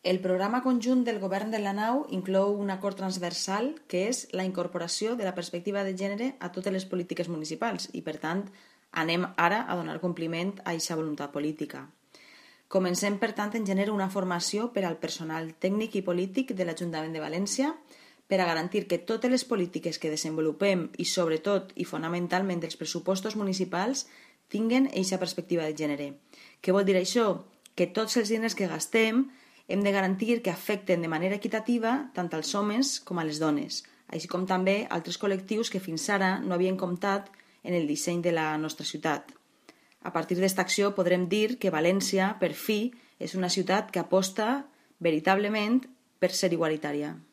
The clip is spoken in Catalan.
El programa conjunt del Govern de la Nau inclou un acord transversal que és la incorporació de la perspectiva de gènere a totes les polítiques municipals i, per tant, anem ara a donar compliment a aquesta voluntat política. Comencem, per tant, en gener una formació per al personal tècnic i polític de l'Ajuntament de València per a garantir que totes les polítiques que desenvolupem i, sobretot i fonamentalment, els pressupostos municipals tinguen aquesta perspectiva de gènere. Què vol dir això? Que tots els diners que gastem hem de garantir que afecten de manera equitativa tant als homes com a les dones, així com també altres col·lectius que fins ara no havien comptat en el disseny de la nostra ciutat. A partir d'esta acció podrem dir que València, per fi, és una ciutat que aposta veritablement per ser igualitària.